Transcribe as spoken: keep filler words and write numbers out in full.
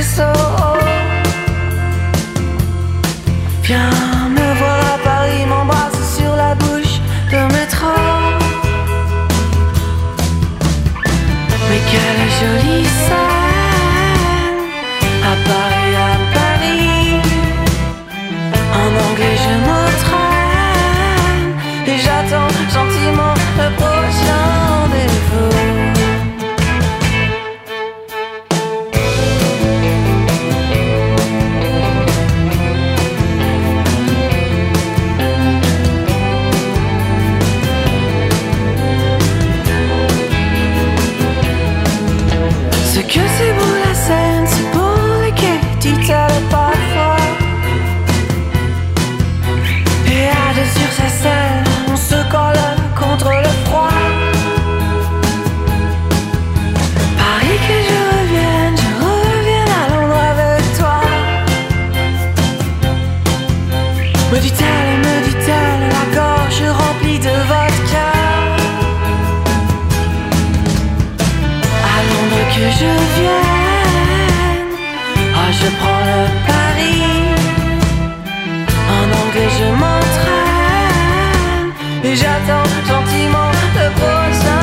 Soho. Viens me voir à Paris, m'embrasse sur la bouche de métro. Mais quelle jolie scène, à Paris, à Paris. En anglais je m'entraîne et j'attends gentiment le prochain rendez-vous. Ce que c'est beau la scène, c'est beau les quais, dit-elle parfois. Et à deux sur sa scène, on se colle contre le froid. Paris que je revienne, je revienne à Londres avec toi. Me dit-elle, me dit-elle, la gorge remplie de vodka. À Londres que je vienne, ah je prends le pari. En anglais je m'entraîne et j'attends gentiment le prochain